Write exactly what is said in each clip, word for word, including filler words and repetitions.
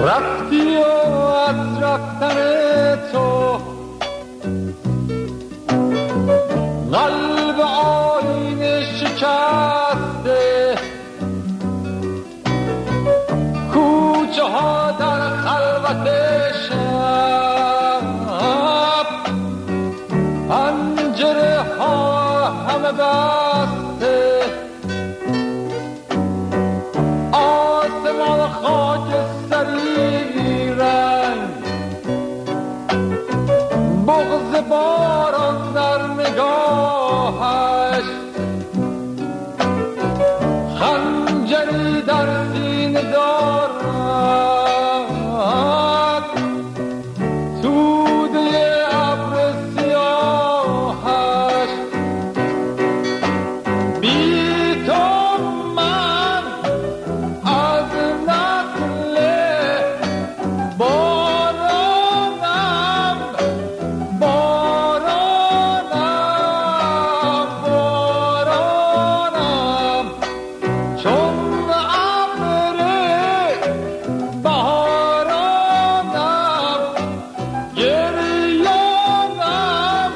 رفتی و از رفتن تو قلب آینه شکسته، کوچه ها در خلوت شب، پنجره ها همه بسته، آسمان خاکستری رنگ، بغض باران در نگاهش، خنجری در سینه دارد، توده ابر سیاهش. بی تو من از نسل بارانم، بارانم، بارانم، چون ابر بهارانم، گریانم،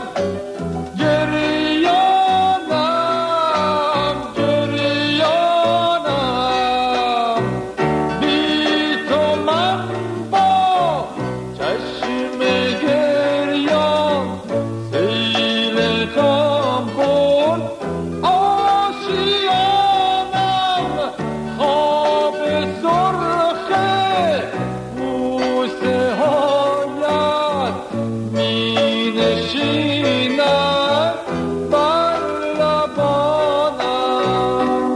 گریانم، گریانم. بی تو من با چشم گریان، سیل غم برد آشیانم، خواب سرخ بوسه هایت می نشیند بر لبانم.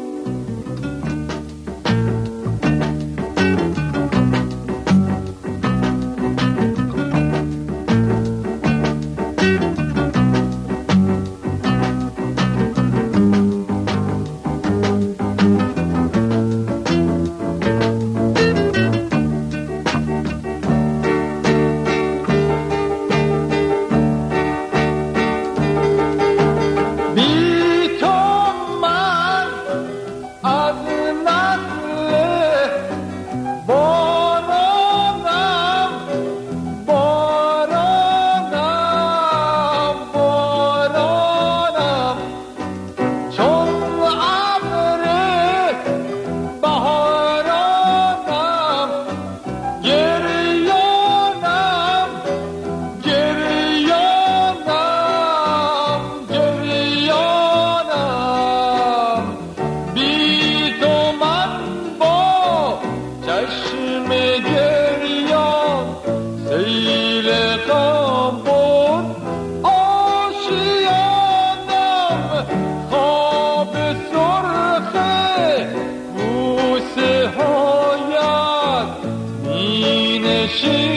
بی تو من از نسل بارانم، بارانم، بارانم، چون ابر بهارانم، گریانم، گریانم، گریانم. بی تو من با چشم گریان، سیل غم برد آشیانم، خواب سرخ بوسه هایت می نشیند